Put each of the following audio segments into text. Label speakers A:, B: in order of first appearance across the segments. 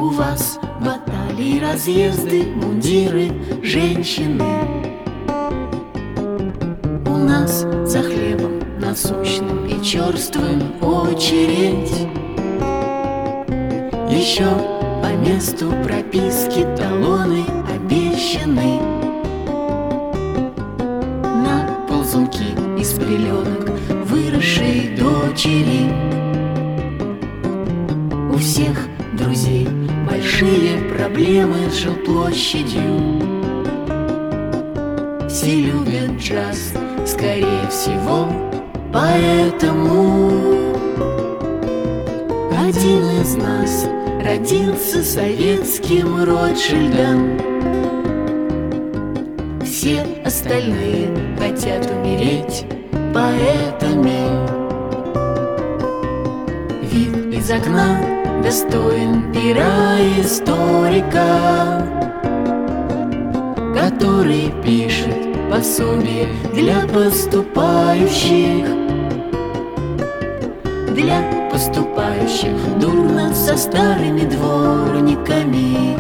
A: У вас баталии, разъезды, мундиры, женщины. У нас за хлебом насущным и черствым очередь. Еще по месту прописки талоны обещаны. На ползунки из пеленок выросшей дочери. У всех друзей большие проблемы с жилплощадью. Все любят джаз, скорее всего, поэтому один из нас родился советским Ротшильдом. Все остальные хотят умереть поэтами. Вид из окна достоин пера историка, который пишет пособие для поступающих. Для поступающих дурно со старыми дворниками,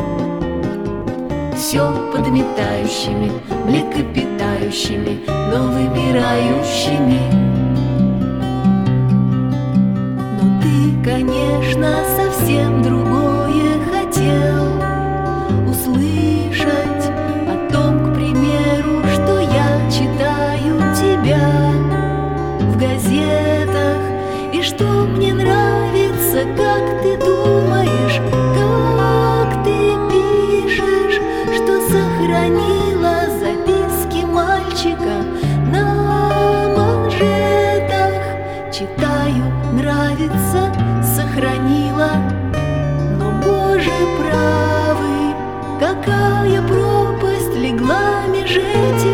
A: все подметающими, млекопитающими, новымирающими. Но ты, конечно, совсем другое хотел услышать о том, к примеру, что я читаю тебя в газетах, и что мне нравится, как ты думаешь, как ты пишешь, что сохранила записки мальчика на манжетах. Читаю, нравится, сохранила. Но, Боже правый, какая пропасть легла меж этих